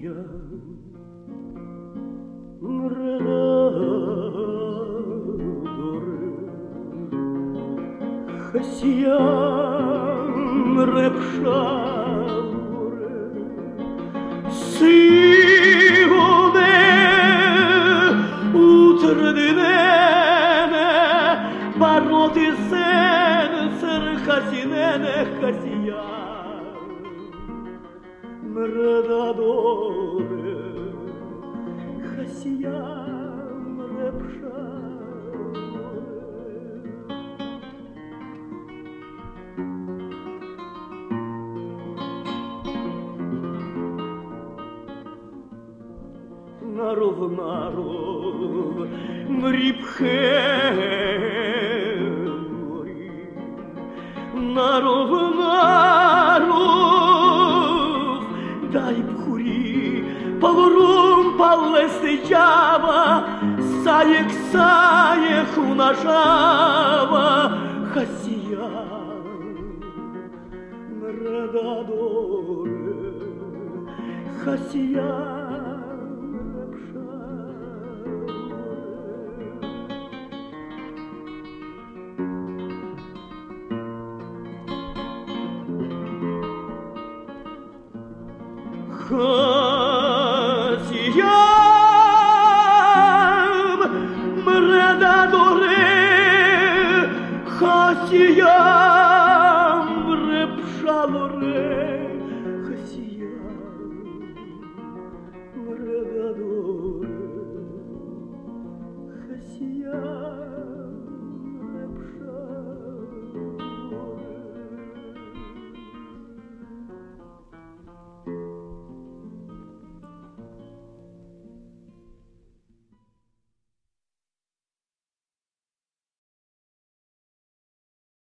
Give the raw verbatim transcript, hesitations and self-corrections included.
Χασιάν ρεψάουρε σίγονε ουтрденене παρότι σεν σερ χασινένε χασιάν μρεδαδόρε χασιάν ρεψάουρε Наров, наров, мрипхемори, наров, наров, дай бхури, палурум палестеджава, саек, саек унажава, хасия, мредадоре, хасия. Хасиям, мредадоре, хасиям.